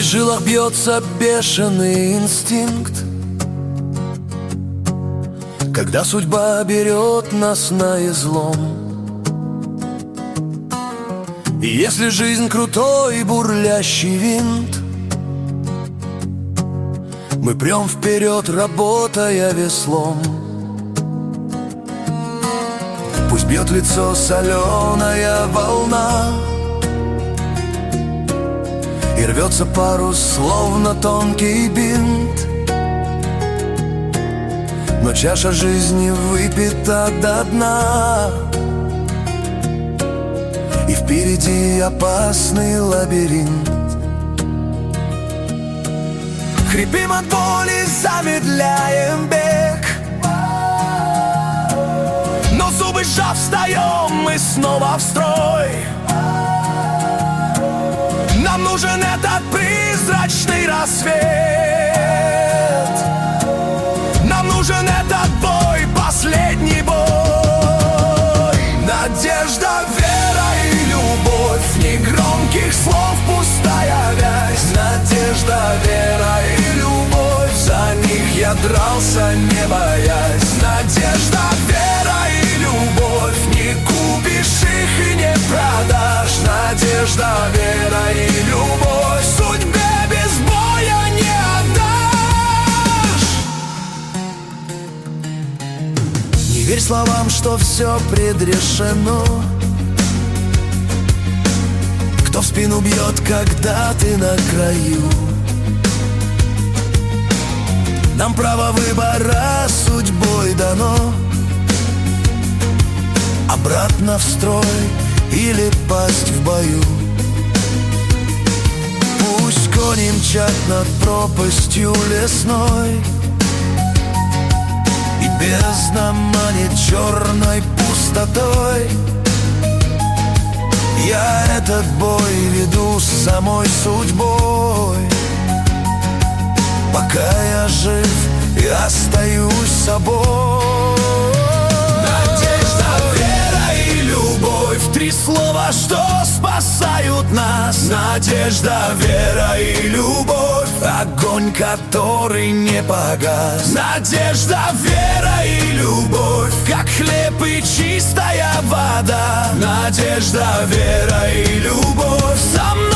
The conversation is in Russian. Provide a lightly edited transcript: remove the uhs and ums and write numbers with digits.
жилах бьется бешеный инстинкт, когда судьба берет нас на излом. И если жизнь крутой бурлящий винт, мы прем вперед, работая веслом. Пусть бьет лицо соленая волна и рвется парус, словно тонкий бинт, но чаша жизни выпита до дна, и впереди опасный лабиринт. Хрипим от боли, замедляем бег, но зубы сжав, встаем мы снова в строй. Нам нужен этот призрачный рассвет, нам нужен этот бой, последний бой. Надежда, вера и любовь, негромких слов пустая вязь. Надежда, вера и любовь, за них я дрался, не боясь. Надежда, вера и любовь, не купишь их и не продашь. Надежда, вера и любовь, судьбе без боя не отдашь. Не верь словам, что все предрешено, кто в спину бьет, когда ты на краю. Нам право выбора судьбой дано, обратно в строй или пасть в бою. Пусть кони мчат над пропастью лесной, и бездна манит черной пустотой. Я этот бой веду с самой судьбой. Пока я жив, я остаюсь собой. Надежда, вера и любовь, три слова, что спасают нас. Надежда, вера и любовь, огонь, который не погас. Надежда, вера и любовь, как хлеб и чистая вода. Надежда, вера и любовь, со мной